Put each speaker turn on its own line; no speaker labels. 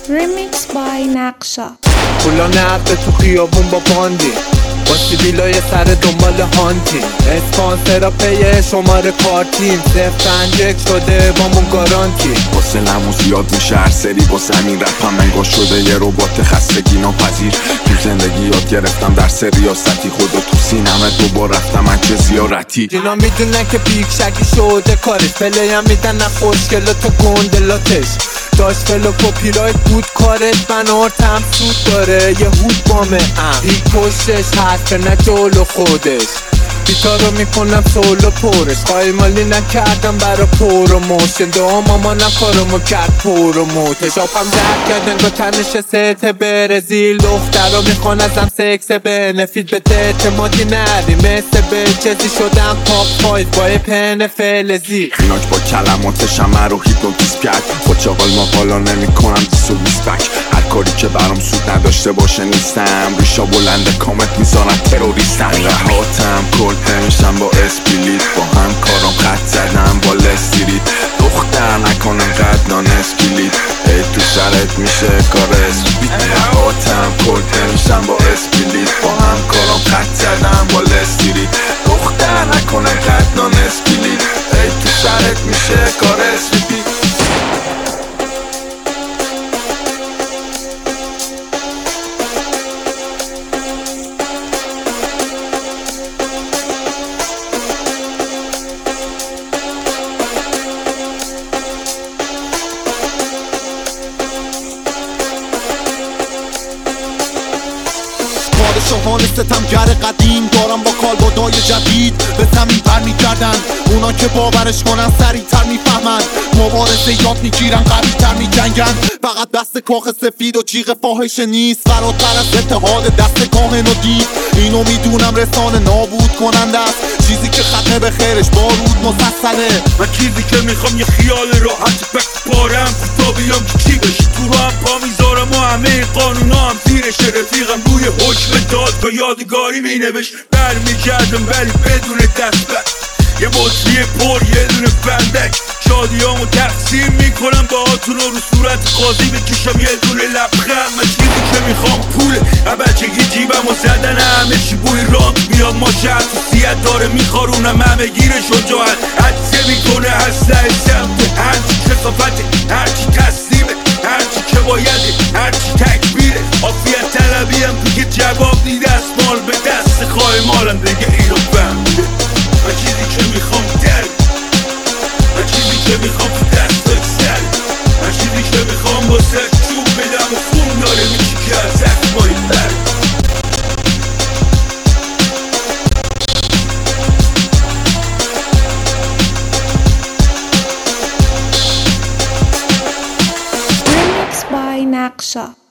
Remix by Naqsha.
پولا نقده تو خیابون با باندی، با سیبیلای سر دنبال هانتیم، اسپانسرا پی شماره کارتیم، 051 شده بامون گارانتی.
واسه لمو زیاد میشه هر سری، واسه همین رپم منگاه شده یه ربات خستگی ناپذیر. تو زندگی یاد گرفتم درس ریاستی، خدا تو سینمه دوبار رفتم من چه زیارتی.
اینا میدونن که بیگ شکی شده کارش، پلیم میدن نه خوشگل تو گندلاتش. داشت فلو پیرایت بود کارت، بنارتم سود داره یه هود بامه، هیچ پشتش حرف نه جلو خودش. بیتا رو میکنم سولو پرش، خواهی نکردم برا پروموشن، دو مامانم کارمو کرد پروموتش. آبم درد کرد انگاه تنش ست برزیل، دختر رو میخوان ازم سکس بنفید، به اعتمادی نری مثل به چیزی شدم پاپ فایت با پن فلزی.
ایناک با کلماتش همه رو هیپنوتیزم کرد، با چاقال ما بالا نمی کنم 220 بک. هر کاری که برام سود نداشته باشه نیستم، ریشا بلنده کامت میذارم تروریستم. رهاتم کل نمیشم با اسپلیت، با هم کارم خط زدم با لستریت. دختر نکنم قد نان اسکلیت، ای تو سرت میشه کار اسپلیت. رهاتم کل نمیشم با اسپلیت، با هم کارم خط زدم با لستریت. دختر نکنم قد نان اسکلیت، ای تو سرت میشه کار اسپلیت.
شاهان ستمگر قدیم دارم با کالبدای جدید به زمین پر میگردن. اونا که باورش کنن سریعتر میفهمن، مبارزه یاد میگیرن قوی‌تر میجنگن. فقط دست کاخ سفید و جیغ فاحشه نیست، فراتر از اتحاد دست کاهن و دید. اینو میدونم رسانه نابود کننده است، چیزی که ختمه به خیرش بارود مسلسله.
من چیزی که میخوام یه خیال راحت بک پارم، تا بیام که چی بشه تو رو هم پا میذارم و همه قانونا هم زیرش. رفیقم روی حکم دادگاه یادگاری مینوشت، برمیگردم ولی بدون دست بر. یه بطری پر یه دونه بندک، شادیامو تقسیم میکنم با هاتون، رو صورت قاضی بکشم یه دونه لبخند. من چیزی که میخوام پوله، بچگی جیبم و زدن همه چی بوی رانک میاد. ما شهر حساسیت داره میخارونم همه گیر شجاعت، حدسه میکنه اسلحه سمت هرچی کسافته، هرچی تسلیمه، هرچی که بایده، هرچی تکبیره. عافیت طلبیم تو که جواب نیده است، مال به دست خواهی مالم دیگه اینو فهمیده. من چیزی که میخوام داری، من چیزی که میخوام تو دستت سری، من چیزی که میخوام با سر چوب بدم و خون داره میشی که از اخمایی بری.
Remix by Naqsha.